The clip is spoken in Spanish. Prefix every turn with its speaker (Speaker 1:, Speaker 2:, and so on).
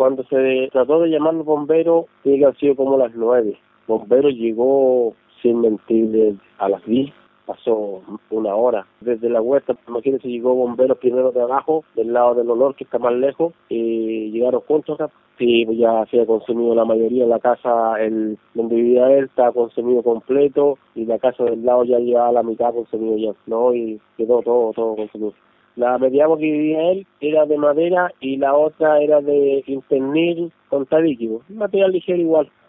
Speaker 1: Cuando se trató de llamar los bomberos, tiene que haber sido como las 9. Bomberos llegó, sin mentirle, a las 10. Pasó una hora. Desde la huerta, imagínense, llegó bomberos primero de abajo, del lado del olor, que está más lejos, y llegaron juntos acá. Sí, pues ya se ha consumido la mayoría. La casa donde vivía él está consumido completo, y la casa del lado ya llevaba la mitad consumido ya, ¿no? Y quedó todo consumido. La mediana que vivía él era de madera y la otra era de impernil con tabique, material ligero igual.